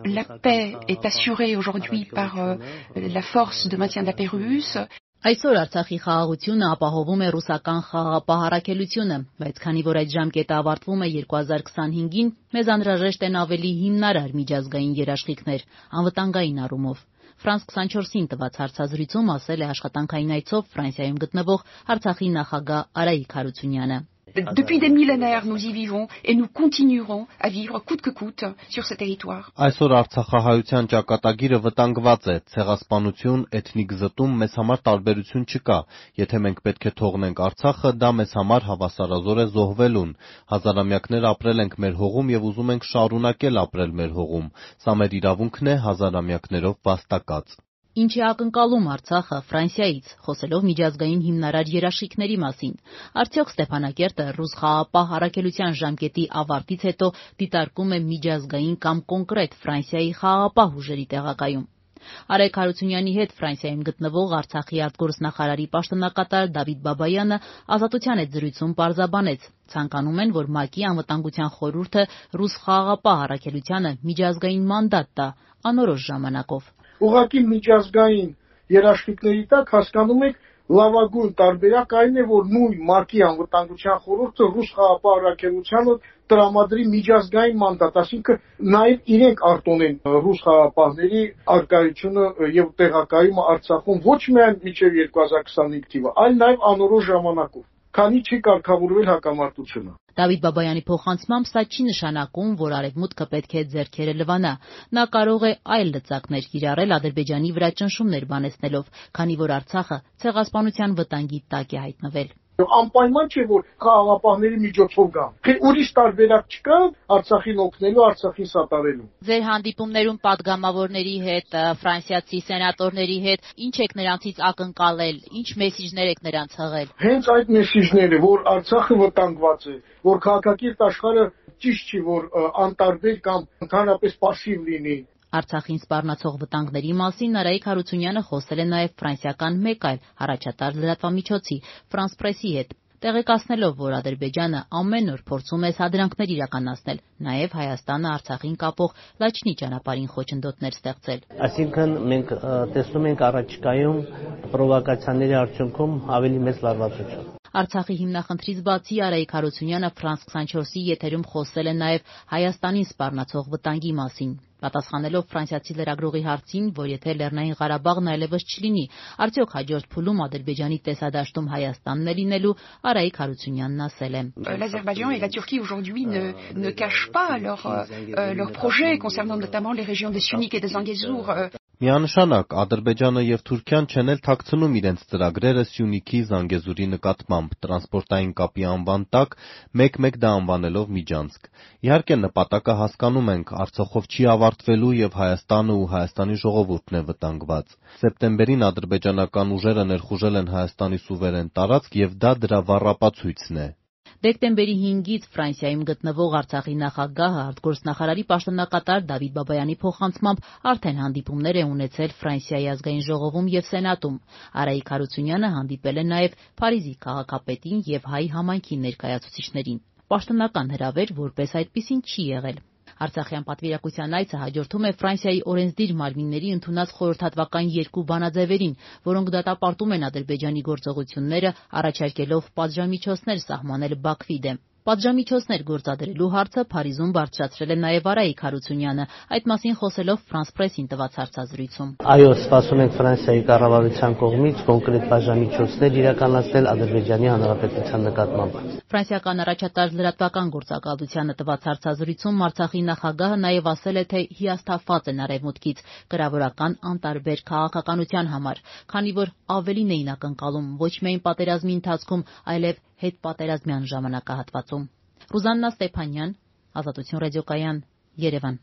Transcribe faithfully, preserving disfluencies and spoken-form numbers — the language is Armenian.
la paix est assurée aujourd'hui par euh, la force de maintien de la paix russe. Այսօր Արցախի խաղաղությունը ապահովում է ռուսական խաղաղապահ առաքելությունը, բայց քանի որ այդ ժամկետը ավարտվում է երկու հազար քսանհինգին, մեզ անհրաժեշտ են ավելի հիմնարար միջազգային երաշխիքներ, անվտանգային առումով։ Ֆրանս քսանչորսին տված հարցազրույցում ասել է աշխատանքային այցով Ֆրանսիայում գտնվող Արցախի նախագահ Արայիկ Հարությունյանը։ Depuis des millénaires, nous y vivons et nous continuerons à vivre coûte que coûte sur ce territoire. Այսօր Արցախահայության ճակատագիրը վտանգված է, ցեղասպանություն, էթնիկ զտում մեզ համար տարբերություն չկա։ Եթե մենք պետք է թողնենք Արցախը, դա մեզ համար հավասարազոր է զոհվելուն։ Հազարամյակներ ապրել ենք մեր հողում եւ ուզում ենք շարունակել ապրել մեր հողում։ Սա մեր իրավունքն է հազարամյակներով վաստակած։ Ինչ է ակնկալում Արցախը Ֆրանսիայից, խոսելով միջազգային հիմնարար երաշխիքների մասին։ Արդյոք Ստեփանակերտը ռուս խաղաղապահ առաքելության ժամկետի ավարտից հետո դիտարկում է միջազգային կամ կոնկրետ Ֆրանսիայի խաղաղապահ ուժերի տեղակայում։ Արայիկ Հարությունյանի հետ Ֆրանսիայում գտնվող Արցախի արտգործնախարարի պաշտոնակատար Դավիթ Բաբայանը Ազատության հետ զրույցում պարզաբանեց. ցանկանում են, որ ՄԱԿ-ի անվտանգության խորհուրդը ռուս խաղաղապահ առաքելությանը միջազգային մանդատ տա անորոշ ժամանակով։ Ուղղակի միջազգային երաշխիքների տակ հասկանում եք լավագույն տարբերակ այն է, որ նույն ՄԱԿ-ի անվտանգության խորհուրդը ռուս խաղաղապահ առաքելությանը տրամադրի միջազգային մանդատ, այսինքն նաև իրենք արտոնեն ռուս խաղաղապահների արկայությունը եւ տեղակայումը Արցախում ոչ միայն մինչեւ երկու հազար քսանհինգ թիվը, այլ նաև անորոշ ժամանակով, քանի չի կարգավորվել հակամարտությունը։ Դավիթ Բաբայանի փոխանցմամբ սա չի նշանակում, որ Արևմուտքը պետք է ձեռքերը լվանա։ Նա կարող է այլ լծակներ կիրառել Ադրբեջանի վրա ճնշումներ բանեցնելով, քանի որ Արցախը ցեղասպանության վտանգի տակ է հայտնվել։ Անպայման չէ, որ խաղաղապահների միջոցով գան։ Թե ուրիշ տարբերակ չկա Արցախին օգնելու, Արցախին սատարելու։ Ձեր հանդիպումներում падգամավորների հետ, ֆրանսիացի սենատորների հետ ինչ եք նրանցից ակնկալել, ինչ մեսիջներ եք նրանց հղել։ Հենց այդ մեսիջները, որ Արցախը վտանգված է, որ քաղաքակիրթ աշխարհը ճիշտ չի, որ անտարբեր կամ ընդհանրապես пассив լինի։ Արցախին սպառնացող վտանգների մասին Արայիկ Հարությունյանը խոսել է նաև ֆրանսիական մեկ այլ առաջատար լրատվամիջոցի Ֆրանս Պրեսի հետ, տեղեկացնելով, որ Ադրբեջանը ամեն օր փորձում է սադրանքներ իրականացնել, նաև Հայաստանը Արցախին կապող լաչնի ճանապարհին խոչընդոտներ ստեղծել։ Այսինքն մենք տեսնում ենք առաջիկայում պրովոկացիաների արդյունքում ավելի մեծ լարվածություն։ Արցախի հիմնախնդրից բացի Արայիկ Հարությունյանը Ֆրանս քսանչորսի եթերում խոսել է նաև Հայաստանին սպառնացող վտանգի մասին։ Պատասխանելով ֆրանսիացի լրագրողի հարցին, որ եթե Լեռնային Ղարաբաղն այլևս չլինի, արդյոք հաջորդ փուլում Ադրբեջանի տեսադաշտում Հայաստանն է լինելու, Արայիկ Հարությունյանն ասել է. L'Azerbaïdjan et la Turquie aujourd'hui ne, ne cachent pas leur, euh, leur projet concernant notamment les régions de Syunik et de Zangezur. Միանշանակ Ադրբեջանը եւ Թուրքիան չեն էլ թաքցնում իրենց ծրագրերը Սյունիքի, Զանգեզուրի նկատմամբ տրանսպորտային կապի անվան տակ, մեկ-մեկ դա անվանելով միջանցք։ Իհարկե նպատակը հասկանում ենք, Արցախով չի ավարտվելու եւ Հայաստանը ու Հայաստանի ժողովուրդն է վտանգված։ Սեպտեմբերին ադրբեջանական ուժերը ներխուժել են Հայաստանի սուվերեն տարածք եւ դա դրա վառապացույցն է։ Դեկտեմբերի հինգից Ֆրանսիայում գտնվող Արցախի նախագահը արտգործնախարարի պաշտոնակատար Դավիթ Բաբայանի փոխանցմամբ արդեն հանդիպումներ է ունեցել Ֆրանսիայի ազգային ժողովում եւ Սենատում։ Արայիկ Հարությունյանը հանդիպել է նաև Փարիզի քաղաքապետին եւ հայ համայնքի ներկայացուցիչներին։ Պաշտոնական հրավեր որպես այդպիսին չի եղել։ Արցախյան պատվիրակության այցը հաջորդում է Ֆրանսիայի օրենսդիր մարմինների ընդունած խորհրդատվական երկու բանաձևերին, որոնք դատապարտում են Ադրբեջանի գործողությունները, առաջարկելով պատժամիջոցներ սահմանել Բաքվի դեմ։ Պատժամիջոցներ գործադրելու հարցը Փարիզում բարձրացրել է նաև Արայիկ Հարությունյանը, այդ մասին խոսելով Ֆրանս Պրեսին տված հարցազրույցում։ Այո, սպասում ենք Ֆրանսիայի կառավարության կողմից կոնկրետ պատժամիջոցներ իրականացնել Ադրբեջանի Հանրապետության նկատմամբ։ Ֆրանսիական առաջատար լրատվական գործակալությանը տված հարցազրույցում Արցախի նախագահը նաև ասել է, թե հիասթափված են Արևմուտքից կրավորական անտարբեր քաղաքականության համար, քանի որ ավելին էին ակնկալում ոչ միայն պատերազմի ընթացքում, այլև հետպատերազմյան ժամանակահատվածում։ Ռուզաննա Ստեփանյան, Ազատություն ռադիոկայան, Երևան։